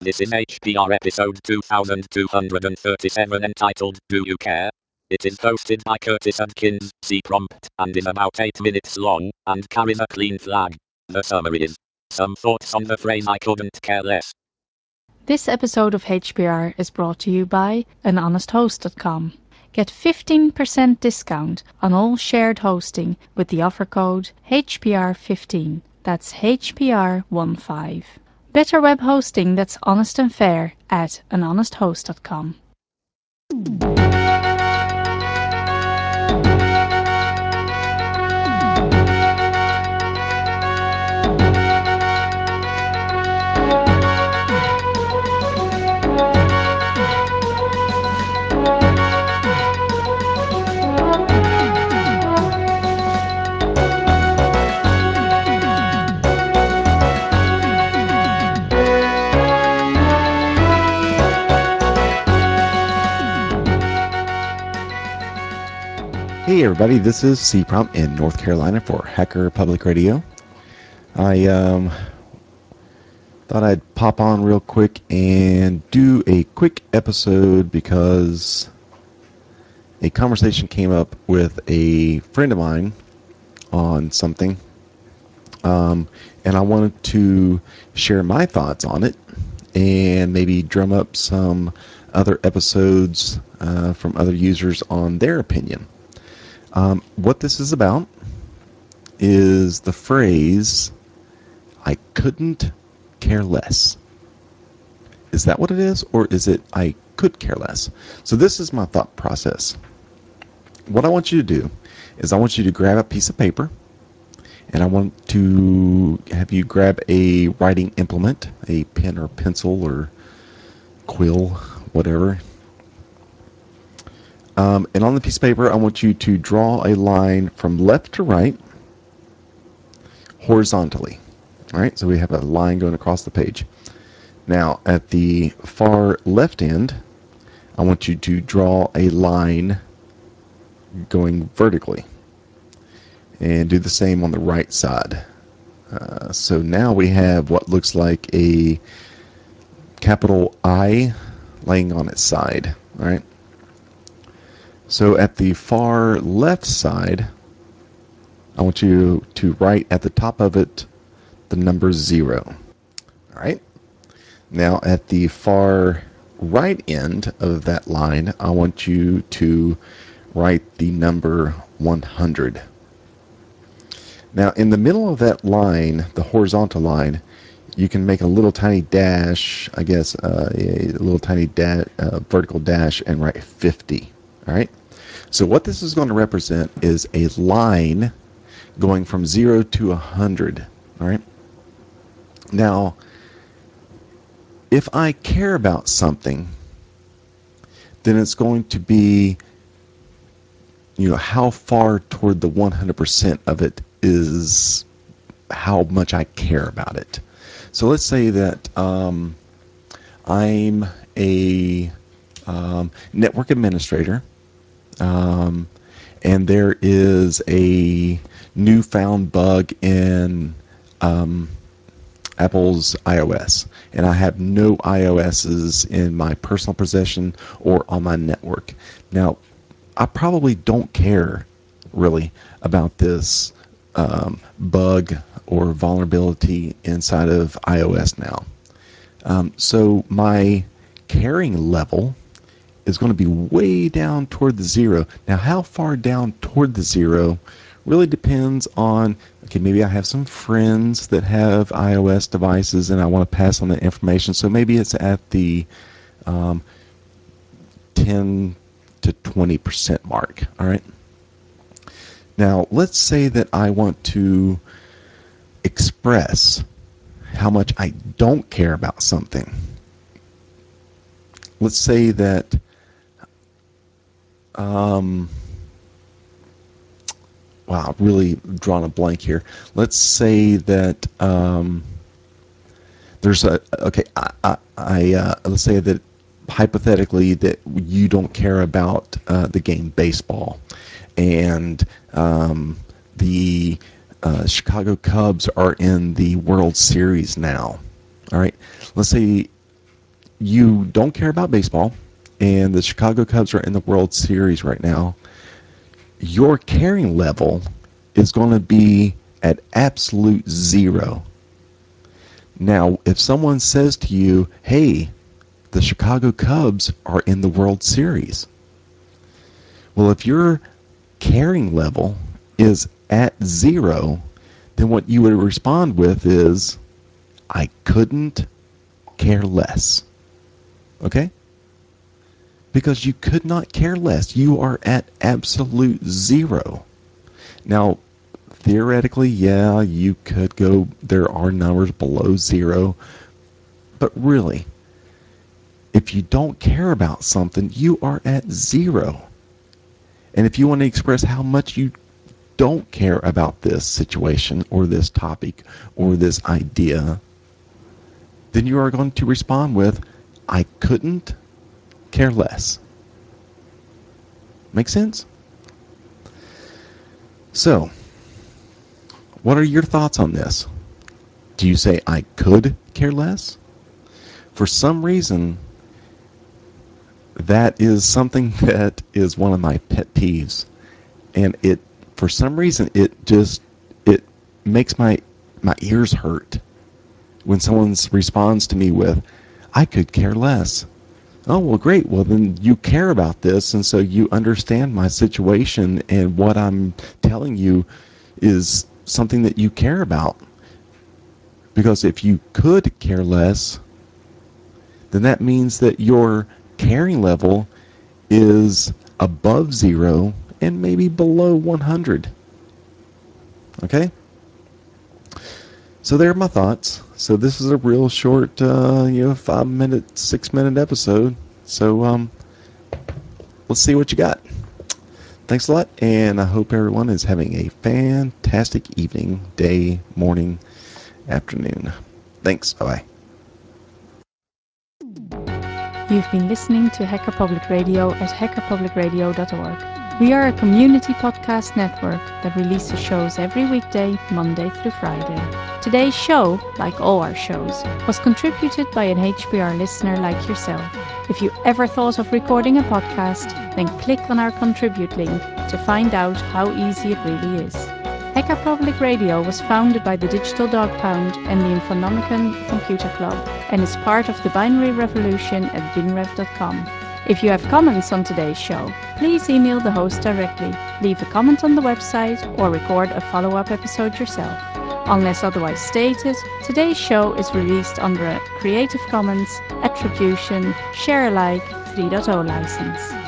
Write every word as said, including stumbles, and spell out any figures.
This is H P R episode two thousand two hundred thirty-seven entitled Do You Care? It is hosted by Curtis Adkins, C Prompt, and is about eight minutes long, and carries a clean flag. The summary is: some thoughts on the phrase I couldn't care less. This episode of H P R is brought to you by an honest host dot com. Get fifteen percent discount on all shared hosting with the offer code H P R fifteen. That's H P R fifteen. Better web hosting that's honest and fair at an honest host dot com. Hey everybody, this is C Prompt in North Carolina for Hacker Public Radio. I um, thought I'd pop on real quick and do a quick episode because a conversation came up with a friend of mine on something, um, and I wanted to share my thoughts on it and maybe drum up some other episodes uh, from other users on their opinion. Um, what this is about is the phrase, I couldn't care less. Is that what it is? Or is it, I could care less? So this is my thought process. What I want you to do is I want you to grab a piece of paper, and I want to have you grab a writing implement, a pen or pencil or quill, whatever. Um, and on the piece of paper, I want you to draw a line from left to right, horizontally. All right, so we have a line going across the page. Now, at the far left end, I want you to draw a line going vertically. And do the same on the right side. Uh, so now we have what looks like a capital I laying on its side. All right. So at the far left side, I want you to write at the top of it the number zero. All right. Now at the far right end of that line, I want you to write the number one hundred. Now in the middle of that line, the horizontal line, you can make a little tiny dash, I guess, uh, a little tiny da- uh, vertical dash and write fifty. All right. So what this is going to represent is a line going from zero to one hundred. All right. Now, if I care about something, then it's going to be, you know, how far toward the one hundred percent of it is how much I care about it. So let's say that um, I'm a um, network administrator, um, and there is a newfound bug in um, Apple's iOS, and I have no iOSs in my personal possession or on my network. Now, I probably don't care really about this um, bug or vulnerability inside of iOS now. Um, so my caring level is going to be way down toward the zero. Now, how far down toward the zero really depends on, okay, maybe I have some friends that have iOS devices and I want to pass on that information. So maybe it's at the um, ten to twenty percent mark. All right. Now, let's say that I want to express how much I don't care about something. Let's say that um, wow, I've really drawn a blank here. Let's say that um, there's a okay. I, I, I uh, let's say that hypothetically that you don't care about uh, the game baseball, and um, the uh, Chicago Cubs are in the World Series now. All right, let's say you don't care about baseball, and the Chicago Cubs are in the World Series right now, your caring level is going to be at absolute zero. Now, if someone says to you, hey, the Chicago Cubs are in the World Series, well, if your caring level is at zero, then what you would respond with is, I couldn't care less. Okay? Because you could not care less. You are at absolute zero. Now, theoretically, yeah, you could go, there are numbers below zero, but really, if you don't care about something, you are at zero. And if you want to express how much you don't care about this situation or this topic or this idea, then you are going to respond with, I couldn't care less. Make sense? So, what are your thoughts on this? Do you say, I could care less? For some reason, that is something that is one of my pet peeves. And it, for some reason, it just, it makes my, my ears hurt when someone responds to me with, I could care less. Oh, well, great. Well, then you care about this, and so you understand my situation, and what I'm telling you is something that you care about. Because if you could care less, then that means that your caring level is above zero and maybe below one hundred. Okay? So there are my thoughts. So this is a real short, uh, you know, five minute, six minute episode. So um, let's see what you got. Thanks a lot, and I hope everyone is having a fantastic evening, day, morning, afternoon. Thanks. Bye-bye. You've been listening to Hacker Public Radio at hacker public radio dot org. We are a community podcast network that releases shows every weekday, Monday through Friday. Today's show, like all our shows, was contributed by an H P R listener like yourself. If you ever thought of recording a podcast, then click on our contribute link to find out how easy it really is. Hacker Public Radio was founded by the Digital Dog Pound and the Infonomicon Computer Club and is part of the Binary Revolution at binrev dot com. If you have comments on today's show, please email the host directly, leave a comment on the website, or record a follow-up episode yourself. Unless otherwise stated, today's show is released under a Creative Commons Attribution Share Alike three point oh license.